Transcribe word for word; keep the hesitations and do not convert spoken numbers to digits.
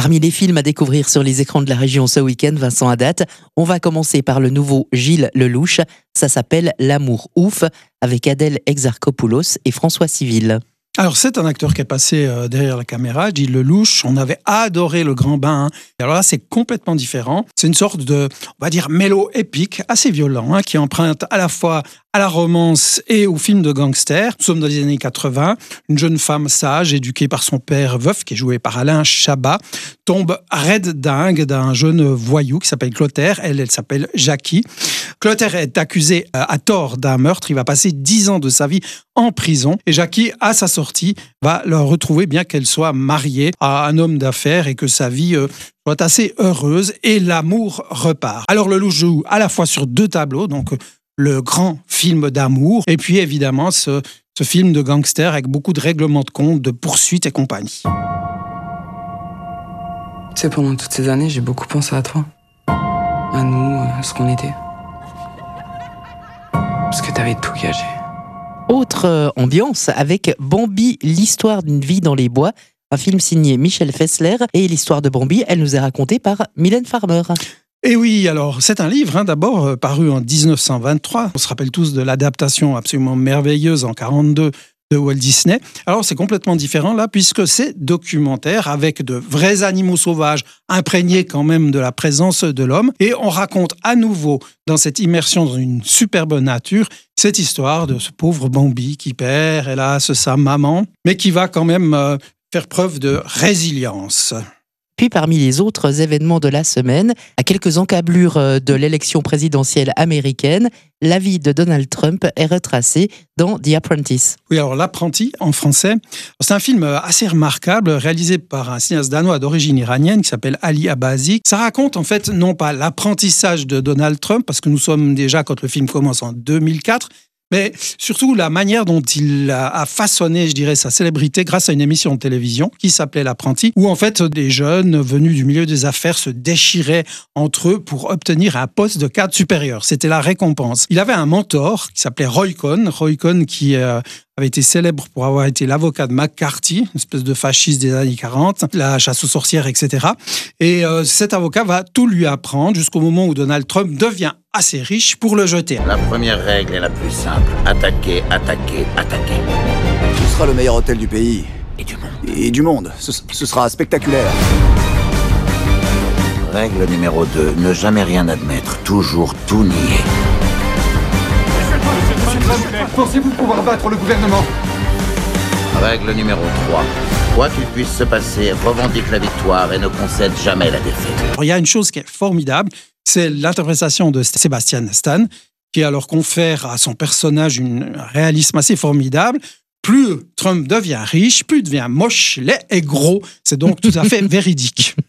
Parmi les films à découvrir sur les écrans de la région ce week-end, Vincent Haddad, on va commencer par le nouveau Gilles Lelouch. Ça s'appelle L'amour ouf, avec Adèle Exarchopoulos et François Civil. Alors, c'est un acteur qui est passé euh, derrière la caméra, Gilles Lelouch. On avait adoré Le Grand Bain. Hein. Et alors là, c'est complètement différent. C'est une sorte de, on va dire, mélo épique, assez violent, hein, qui emprunte à la fois à la romance et au film de gangster. Nous sommes dans les années quatre-vingts. Une jeune femme sage, éduquée par son père veuf, qui est joué par Alain Chabat, tombe raide dingue d'un jeune voyou qui s'appelle Clotaire. Elle, elle s'appelle Jackie. Clotaire est accusé à tort d'un meurtre. Il va passer dix ans de sa vie en prison. Et Jackie, à sa sortie, va le retrouver, bien qu'elle soit mariée à un homme d'affaires et que sa vie euh, soit assez heureuse. Et l'amour repart. Alors Lelouch joue à la fois sur deux tableaux, donc le grand film d'amour, et puis évidemment ce, ce film de gangster avec beaucoup de règlements de compte, de poursuites et compagnie. Tu sais, pendant toutes ces années, j'ai beaucoup pensé à toi. À nous, à ce qu'on était. Parce que t'avais tout gagé. Autre euh, ambiance avec Bambi, l'histoire d'une vie dans les bois, un film signé Michel Fessler. Et l'histoire de Bambi, elle nous est racontée par Mylène Farmer. Et oui, alors c'est un livre hein, d'abord euh, paru en dix-neuf cent vingt-trois. On se rappelle tous de l'adaptation absolument merveilleuse en quarante-deux de Walt Disney. Alors c'est complètement différent là puisque c'est documentaire avec de vrais animaux sauvages imprégnés quand même de la présence de l'homme. Et on raconte à nouveau dans cette immersion dans une superbe nature cette histoire de ce pauvre Bambi qui perd hélas sa maman, mais qui va quand même euh, faire preuve de résilience. Puis parmi les autres événements de la semaine, à quelques encablures de l'élection présidentielle américaine, la vie de Donald Trump est retracée dans The Apprentice. Oui, alors L'Apprenti en français, c'est un film assez remarquable réalisé par un cinéaste danois d'origine iranienne qui s'appelle Ali Abazi. Ça raconte en fait non pas l'apprentissage de Donald Trump, parce que nous sommes déjà quand le film commence en deux mille quatre, mais surtout la manière dont il a façonné, je dirais, sa célébrité grâce à une émission de télévision qui s'appelait L'Apprenti, où en fait des jeunes venus du milieu des affaires se déchiraient entre eux pour obtenir un poste de cadre supérieur. C'était la récompense. Il avait un mentor qui s'appelait Roy Cohn, Roy Cohn qui euh, avait été célèbre pour avoir été l'avocat de McCarthy, une espèce de fasciste des années quarante, la chasse aux sorcières, et cetera. Et euh, cet avocat va tout lui apprendre jusqu'au moment où Donald Trump devient assez riche pour le jeter. La première règle est la plus simple. Attaquer, attaquer, attaquer. Ce sera le meilleur hôtel du pays. Et du monde. Et du monde. Ce, ce sera spectaculaire. Règle numéro deux. Ne jamais rien admettre. Toujours tout nier. Pensez-vous pouvoir battre le gouvernement ? Règle numéro trois. Quoi qu'il puisse se passer, revendique la victoire et ne concède jamais la défaite. Alors, il y a une chose qui est formidable, c'est l'interprétation de Sebastian Stan, qui alors confère à son personnage un réalisme assez formidable. Plus Trump devient riche, plus il devient moche, laid et gros. C'est donc tout à fait véridique.